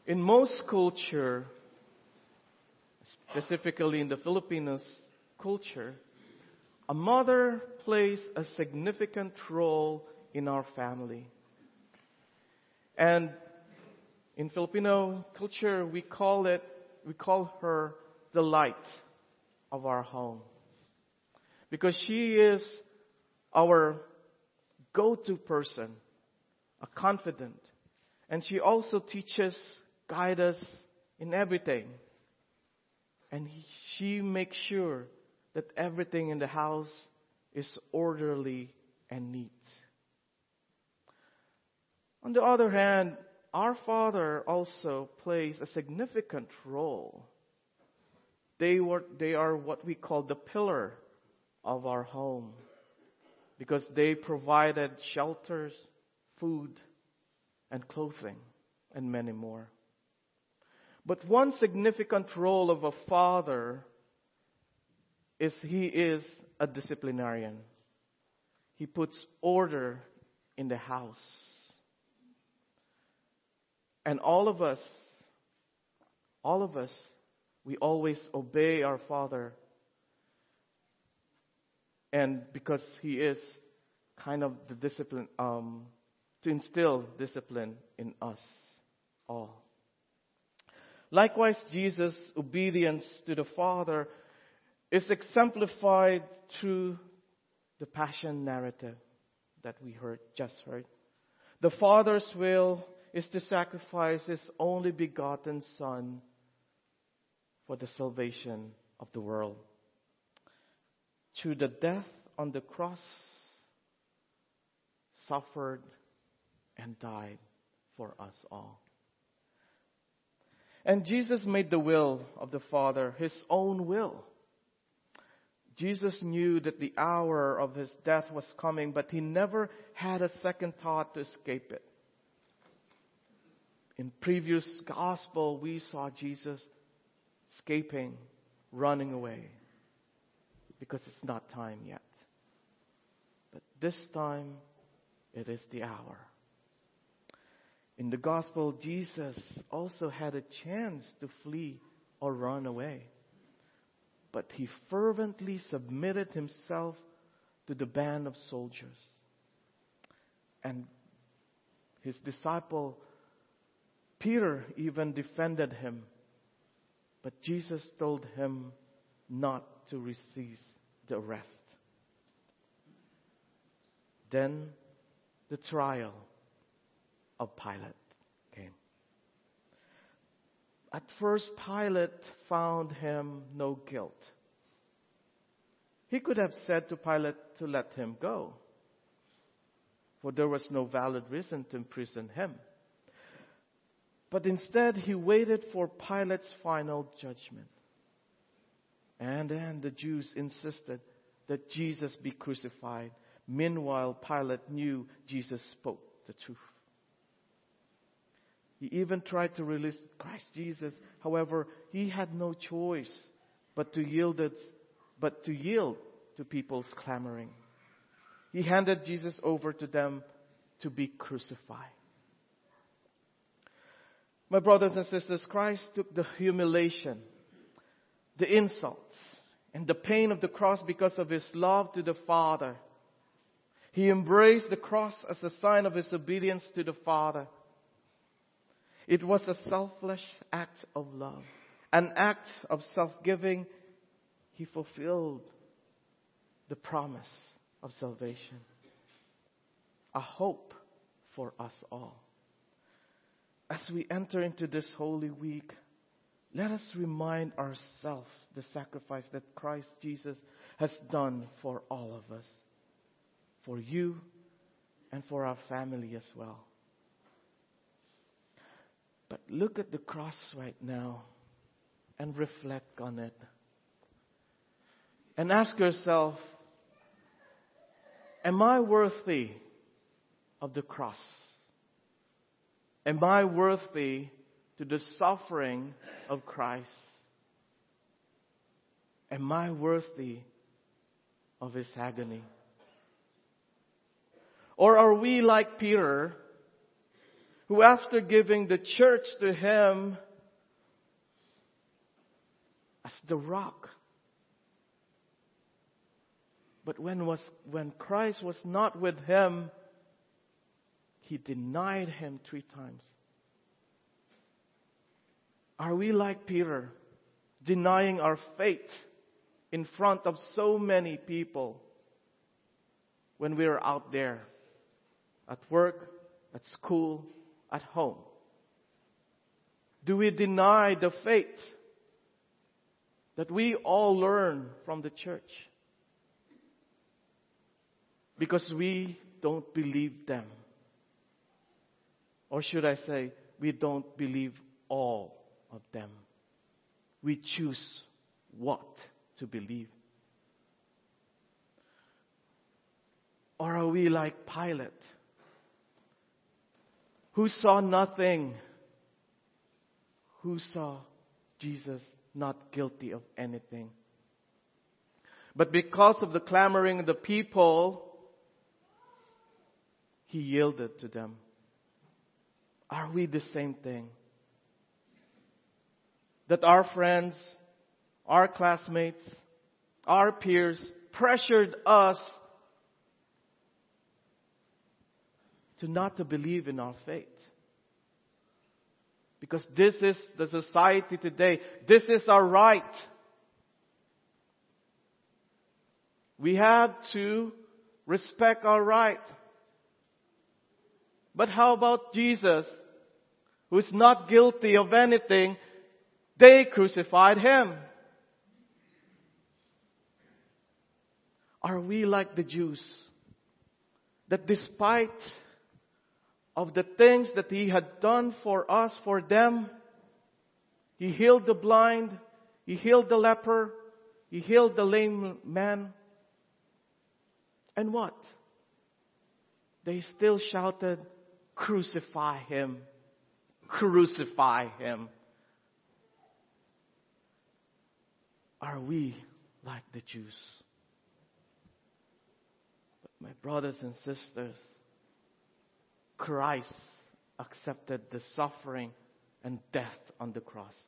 In most culture, specifically in the Filipinos culture, a mother plays a significant role in our family. And in Filipino culture, we call her the light of our home. Because she is our go-to person, a confidant. And she also teaches, guides us in everything. And she makes sure that everything in the house is orderly and neat. On the other hand, our father also plays a significant role. They are what we call the pillar of our home, because they provided shelters, food, and clothing, and many more. But one significant role of a father is he is a disciplinarian. He puts order in the house. And all of us, we always obey our father. And because he is kind of the discipline, to instill discipline in us all. Likewise, Jesus' obedience to the Father is exemplified through the Passion narrative that we just heard. The Father's will is to sacrifice His only begotten Son for the salvation of the world. Through the death on the cross, suffered and died for us all. And Jesus made the will of the Father His own will. Jesus knew that the hour of His death was coming, but He never had a second thought to escape it. In previous gospel, we saw Jesus escaping, running away, because it's not time yet. But this time, it is the hour. In the gospel, Jesus also had a chance to flee or run away. But He fervently submitted Himself to the band of soldiers. And His disciple, Peter, even defended Him. But Jesus told him not to resist the arrest. Then the trial of Pilate came. At first, Pilate found Him no guilt. He could have said to Pilate to let Him go, for there was no valid reason to imprison Him. But instead, He waited for Pilate's final judgment. And then the Jews insisted that Jesus be crucified. Meanwhile, Pilate knew Jesus spoke the truth. He even tried to release Christ Jesus. However, He had no choice but to yield to people's clamoring. He handed Jesus over to them to be crucified. My brothers and sisters, Christ took the humiliation, the insults, and the pain of the cross because of His love to the Father. He embraced the cross as a sign of His obedience to the Father. It was a selfless act of love, an act of self-giving. He fulfilled the promise of salvation, a hope for us all. As we enter into this Holy Week, let us remind ourselves the sacrifice that Christ Jesus has done for all of us, for you and for our family as well. But look at the cross right now and reflect on it. And ask yourself, am I worthy of the cross? Am I worthy to the suffering of Christ? Am I worthy of His agony? Or are we like Peter, who after giving the church to him as the rock, but when Christ was not with him, he denied him 3 times. Are we like Peter, denying our faith in front of so many people when we're out there, at work, at school, at home? Do we deny the faith that we all learn from the church? Because we don't believe them. Or should I say, we don't believe all of them. We choose what to believe. Or are we like Pilate, who saw nothing, who saw Jesus not guilty of anything? But because of the clamoring of the people, he yielded to them. Are we the same thing? That our friends, our classmates, our peers pressured us to not to believe in our faith. Because this is the society today. This is our right. We have to respect our right. But how about Jesus, who is not guilty of anything? They crucified him. Are we like the Jews, that despite of the things that he had done for us, for them, he healed the blind, he healed the leper, he healed the lame man, and what? They still shouted, "Crucify him! Crucify him!" Are we like the Jews? But my brothers and sisters, Christ accepted the suffering and death on the cross.